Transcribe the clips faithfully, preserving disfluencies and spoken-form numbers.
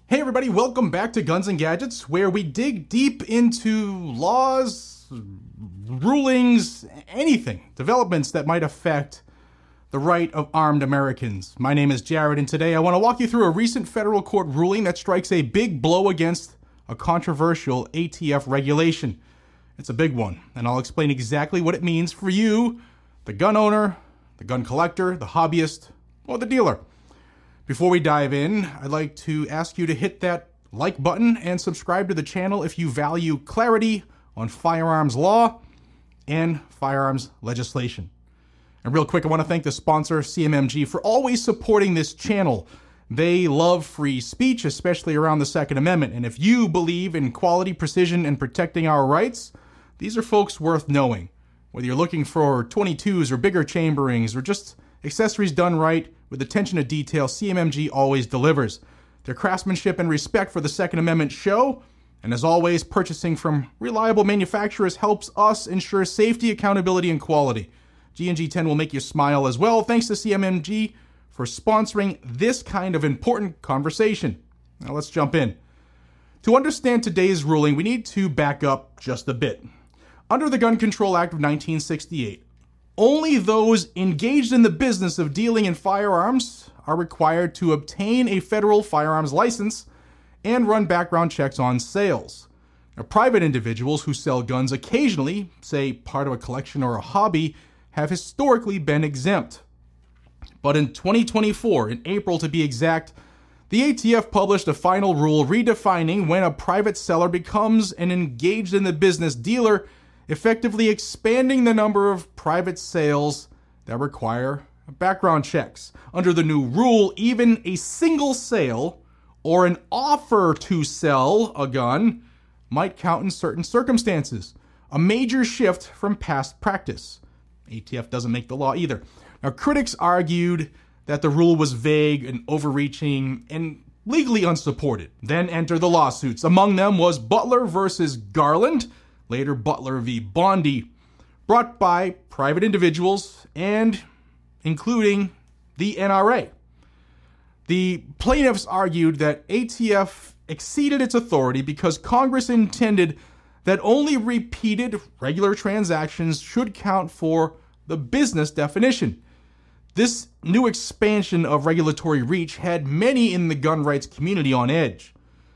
Hey everybody, welcome back to Guns and Gadgets, where we dig deep into laws, rulings, anything, developments that might affect the right of armed Americans. My name is Jared, and today I want to walk you through a recent federal court ruling that strikes a big blow against a controversial A T F regulation. It's a big one, and I'll explain exactly what it means for you, the gun owner, the gun collector, the hobbyist, or the dealer. Before we dive in, I'd like to ask you to hit that like button and subscribe to the channel if you value clarity on firearms law and firearms legislation. And real quick, I want to thank the sponsor, C M M G, for always supporting this channel. They love free speech, especially around the Second Amendment. And if you believe in quality, precision, and protecting our rights, these are folks worth knowing. Whether you're looking for twenty-twos or bigger chamberings or just accessories done right with attention to detail, C M M G always delivers. Their craftsmanship and respect for the Second Amendment show, and as always, purchasing from reliable manufacturers helps us ensure safety, accountability, and quality. G and G ten will make you smile as well. Thanks to C M M G for sponsoring this kind of important conversation. Now let's jump in. To understand today's ruling, we need to back up just a bit. Under the Gun Control Act of nineteen sixty-eight, only those engaged in the business of dealing in firearms are required to obtain a federal firearms license and run background checks on sales. Now, private individuals who sell guns occasionally, say part of a collection or a hobby, have historically been exempt. But in twenty twenty-four, in April to be exact, the A T F published a final rule redefining when a private seller becomes an engaged in the business dealer, effectively expanding the number of private sales that require background checks. Under the new rule, even a single sale or an offer to sell a gun might count in certain circumstances, a major shift from past practice. A T F doesn't make the law either. Now, critics argued that the rule was vague and overreaching and legally unsupported. Then enter the lawsuits. Among them was Butler versus Garland, later Butler v. Bondi, brought by private individuals and including the N R A. The plaintiffs argued that A T F exceeded its authority because Congress intended that only repeated regular transactions should count for the business definition. This new expansion of regulatory reach had many in the gun rights community on edge.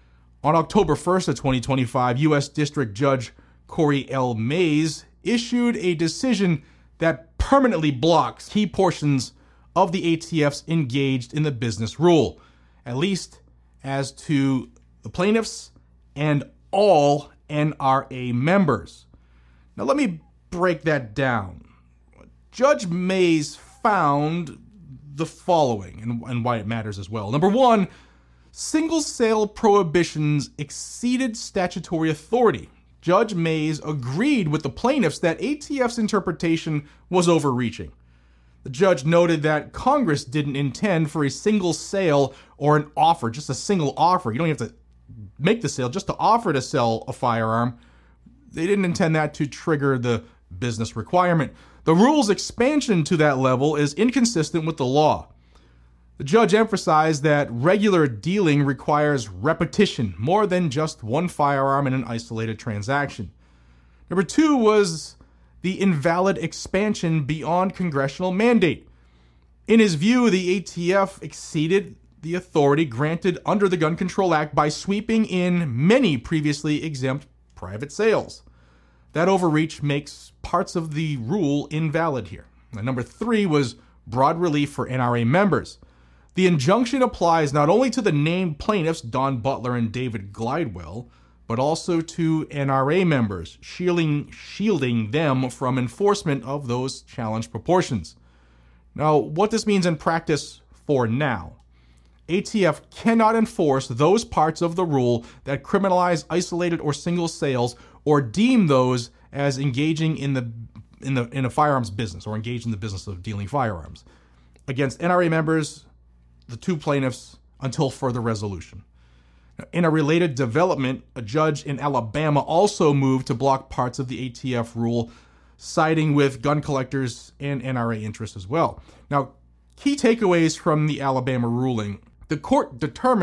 On October first of twenty twenty-five, U S District Judge Corey L. Mays issued a decision that permanently blocks key portions of the A T F's engaged in the business rule, at least as to the plaintiffs and all N R A members. Now let me break that down. Judge Mays found the following, and, and why it matters as well. Number one, single sale prohibitions exceeded statutory authority. Judge Mays agreed with the plaintiffs that A T F's interpretation was overreaching. The judge noted that Congress didn't intend for a single sale or an offer, just a single offer. You don't have to make the sale, just to offer to sell a firearm. They didn't intend that to trigger the business requirement. The rule's expansion to that level is inconsistent with the law. The judge emphasized that regular dealing requires repetition, more than just one firearm in an isolated transaction. Number two was the invalid expansion beyond congressional mandate. In his view, the A T F exceeded the authority granted under the Gun Control Act by sweeping in many previously exempt private sales. That overreach makes parts of the rule invalid here. And number three was broad relief for N R A members. The injunction applies not only to the named plaintiffs, Don Butler and David Glidewell, but also to N R A members, shielding, shielding them from enforcement of those challenged proportions. Now, what this means in practice for now. A T F cannot enforce those parts of the rule that criminalize isolated or single sales or deem those as engaging in the in the in a firearms business or engaged in the business of dealing firearms against N R A members, the two plaintiffs, until further resolution. Now, in a related development, a judge in Alabama also moved to block parts of the A T F rule, siding with gun collectors and N R A interests as well. Now, key takeaways from the Alabama ruling. The court determined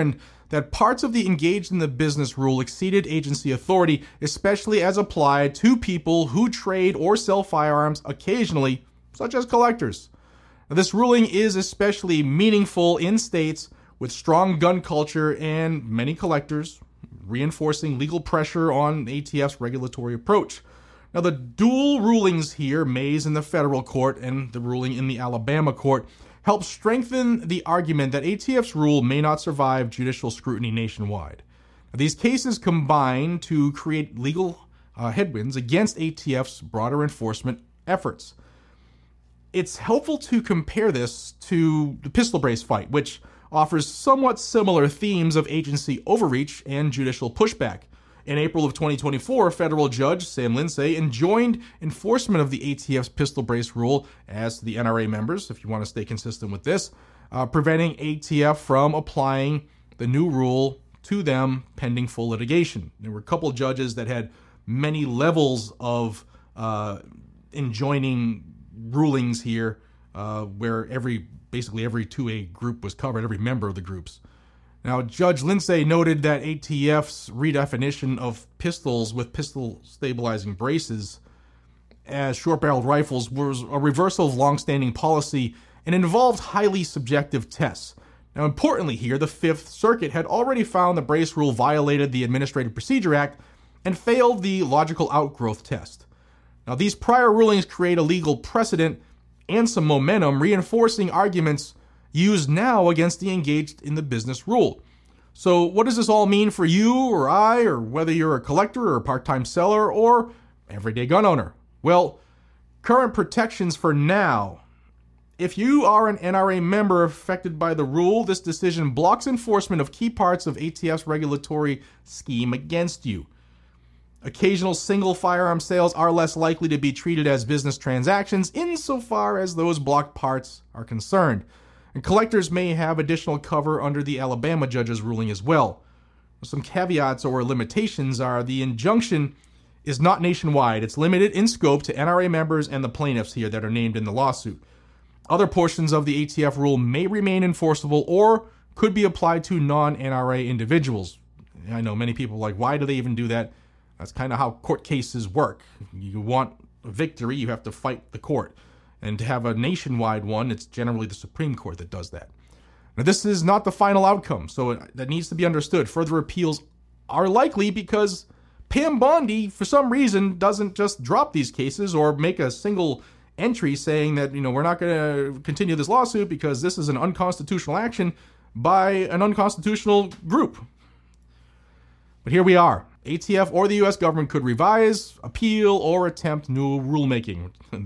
that parts of the engaged in the business rule exceeded agency authority, especially as applied to people who trade or sell firearms occasionally, such as collectors. Now, this ruling is especially meaningful in states with strong gun culture and many collectors, reinforcing legal pressure on A T F's regulatory approach. Now, the dual rulings here, Mays in the federal court and the ruling in the Alabama court, help strengthen the argument that A T F's rule may not survive judicial scrutiny nationwide. Now, these cases combine to create legal uh, headwinds against A T F's broader enforcement efforts. It's helpful to compare this to the pistol brace fight, which offers somewhat similar themes of agency overreach and judicial pushback. In April of twenty twenty-four, federal judge Sam Lindsay enjoined enforcement of the A T F's pistol brace rule as to the N R A members, if you want to stay consistent with this, uh, preventing A T F from applying the new rule to them pending full litigation. There were a couple of judges that had many levels of uh, enjoining rulings here, uh, where every basically every two A group was covered, every member of the groups. Now, Judge Lindsay noted that A T F's redefinition of pistols with pistol stabilizing braces as short-barreled rifles was a reversal of long-standing policy and involved highly subjective tests. Now, importantly here, the Fifth Circuit had already found the brace rule violated the Administrative Procedure Act and failed the logical outgrowth test. Now, these prior rulings create a legal precedent and some momentum, reinforcing arguments used now against the engaged in the business rule. So what does this all mean for you or I, or whether you're a collector or a part-time seller or everyday gun owner? Well, current protections for now. If you are an N R A member affected by the rule, this decision blocks enforcement of key parts of A T F's regulatory scheme against you. Occasional single firearm sales are less likely to be treated as business transactions insofar as those blocked parts are concerned. And collectors may have additional cover under the Alabama judge's ruling as well. Some caveats or limitations are the injunction is not nationwide. It's limited in scope to N R A members and the plaintiffs here that are named in the lawsuit. Other portions of the A T F rule may remain enforceable or could be applied to non-N R A individuals. I know many people are like, why do they even do that? That's kind of how court cases work. You want a victory, you have to fight the court. And to have a nationwide one, it's generally the Supreme Court that does that. Now, this is not the final outcome, so that needs to be understood. Further appeals are likely because Pam Bondi, for some reason, doesn't just drop these cases or make a single entry saying that, you know, we're not going to continue this lawsuit because this is an unconstitutional action by an unconstitutional group. But here we are. A T F or the U S government could revise, appeal, or attempt new rulemaking.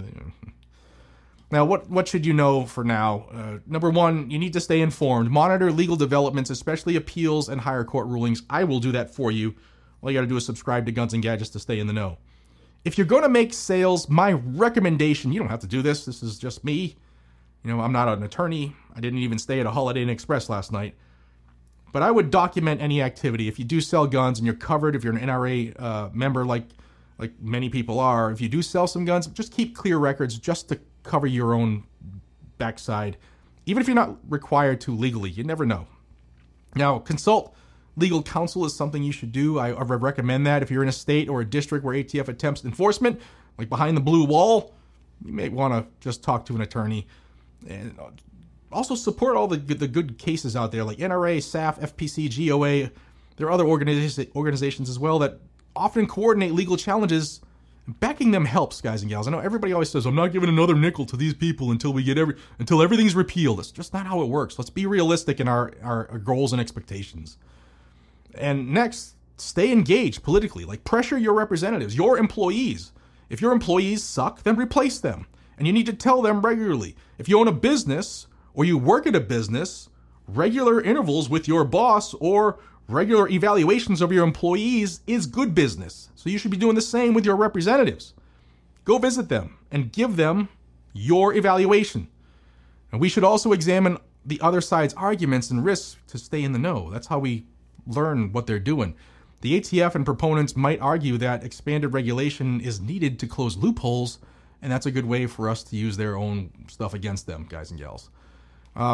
Now, what, what should you know for now? Uh, number one, you need to stay informed. Monitor legal developments, especially appeals and higher court rulings. I will do that for you. All you got to do is subscribe to Guns and Gadgets to stay in the know. If you're going to make sales, my recommendation, you don't have to do this. This is just me. You know, I'm not an attorney. I didn't even stay at a Holiday Inn Express last night. But I would document any activity. If you do sell guns and you're covered, if you're an N R A uh, member like like many people are, if you do sell some guns, just keep clear records just to cover your own backside. Even if you're not required to legally, you never know. Now, consult legal counsel is something you should do. I, I recommend that if you're in a state or a district where A T F attempts enforcement, like behind the blue wall, you may want to just talk to an attorney. And also support all the the good cases out there like N R A, S A F, F P C, G O A. There are other organizations organizations as well that often coordinate legal challenges. Backing them helps, guys and gals. I know everybody always says, I'm not giving another nickel to these people until we get every until everything's repealed. It's just not how it works. Let's be realistic in our, our, our goals and expectations. And next, stay engaged politically. Like, pressure your representatives, your employees. If your employees suck, then replace them. And you need to tell them regularly. If you own a business or you work at a business, regular intervals with your boss or regular evaluations of your employees is good business. So you should be doing the same with your representatives. Go visit them and give them your evaluation. And we should also examine the other side's arguments and risks to stay in the know. That's how we learn what they're doing. The A T F and proponents might argue that expanded regulation is needed to close loopholes, and that's a good way for us to use their own stuff against them, guys and gals. Uh,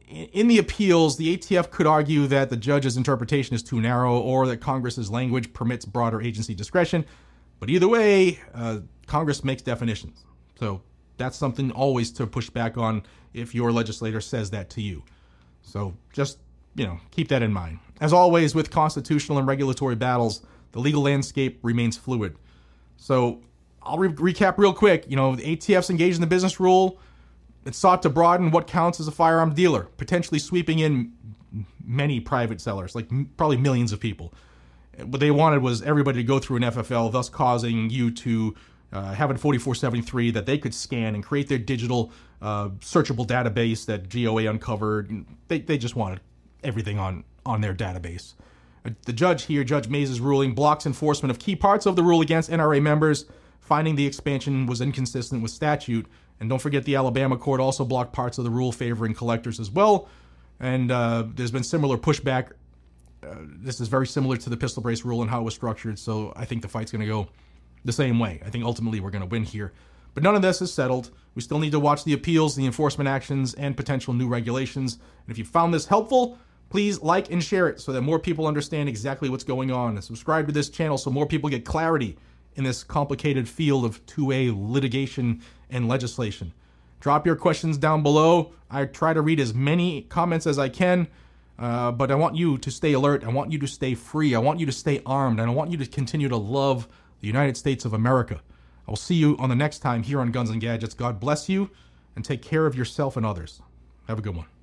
in the appeals, the A T F could argue that the judge's interpretation is too narrow or that Congress's language permits broader agency discretion. But either way, uh, Congress makes definitions. So that's something always to push back on if your legislator says that to you. So just, you know, keep that in mind. As always, with constitutional and regulatory battles, the legal landscape remains fluid. So I'll re- recap real quick. You know, the A T F's engaged in the business rule. It sought to broaden what counts as a firearm dealer, potentially sweeping in many private sellers, like m- probably millions of people. What they wanted was everybody to go through an F F L, thus causing you to uh, have a forty-four seventy-three that they could scan and create their digital uh, searchable database that G O A uncovered. They they just wanted everything on, on their database. The judge here, Judge Mays' ruling, blocks enforcement of key parts of the rule against N R A members, finding the expansion was inconsistent with statute. And don't forget the Alabama court also blocked parts of the rule favoring collectors as well. And uh, there's been similar pushback. Uh, this is very similar to the pistol brace rule and how it was structured, so I think the fight's going to go the same way. I think ultimately we're going to win here. But none of this is settled. We still need to watch the appeals, the enforcement actions, and potential new regulations. And if you found this helpful, please like and share it so that more people understand exactly what's going on. And subscribe to this channel so more people get clarity in this complicated field of two A litigation and legislation. Drop your questions down below. I try to read as many comments as I can, uh, but I want you to stay alert. I want you to stay free. I want you to stay armed. And I want you to continue to love the United States of America. I will see you on the next time here on Guns and Gadgets. God bless you, and take care of yourself and others. Have a good one.